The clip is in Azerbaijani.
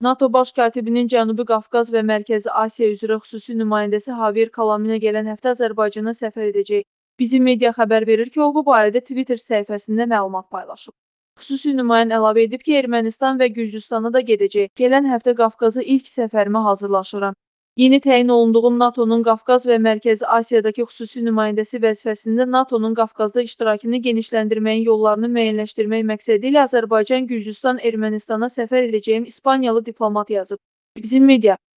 NATO Baş Katibinin Cənubi Qafqaz və Mərkəzi Asiya üzrə xüsusi nümayəndəsi Javier Kalaminə gələn həftə Azərbaycana səfər edəcək. Bizim media xəbər verir ki, o bu barədə Twitter səhifəsində məlumat paylaşıb. Xüsusi nümayəndə əlavə edib ki, Ermənistan və Gürcüstana da gedəcək. Gələn həftə Qafqaza ilk səfərimə hazırlaşıram. Yeni təyin olunduğum NATO-nun Qafqaz və Mərkəzi Asiyadakı xüsusi nümayəndəsi vəzifəsində NATO-nun Qafqazda iştirakını genişləndirməyin yollarını müəyyənləşdirmək məqsədi ilə Azərbaycan, Gürcüstan, Ermənistana səfər edəcəyim İspaniyalı diplomat yazıb. Bizim media.